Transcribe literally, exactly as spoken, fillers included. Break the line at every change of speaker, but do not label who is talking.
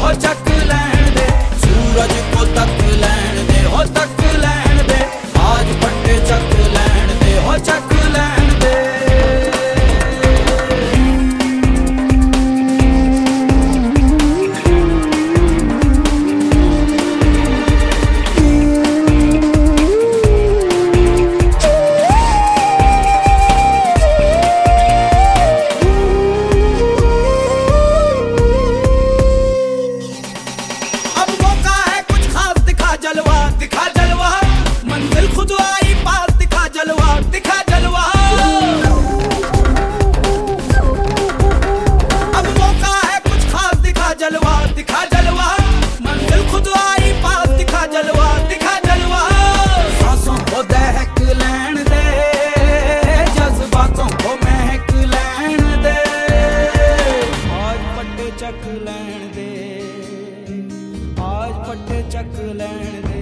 हो चक लैण दे, सूरज को तक लैण दे, हो तक लैण दे, आज फटे चक लैण दे, हो चक लैण दे। जलवा दिखा जलवा, मंजिल खुद आई पास, दिखा जलवा दिखा जलवा। अब मौका है कुछ खास, दिखा जलवा दिखा जलवा, मंजिल खुद आई पास, दिखा जलवा दिखा जलवा। सांसों को दहक लैण दे, जज्बातों को महक लैण दे, आज फटे चक लैण दे, आज फटे चक लैण दे।